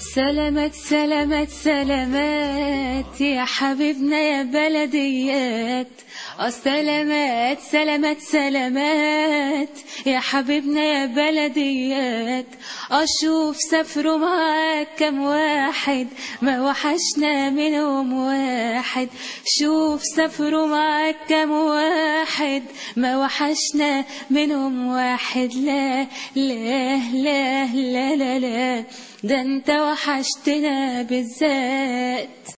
سلامات سلامات سلامات يا حبيبنا يا بلديات. سلامات سلامات سلامات يا حبيبنا يا بلديات. اشوف سافروا معاك كم واحد ما وحشنا منهم واحد. شوف سافروا معاك كم واحد ما وحشنا منهم واحد. لا لا لا لا لا لا، ده انت وحشتنا بالذات.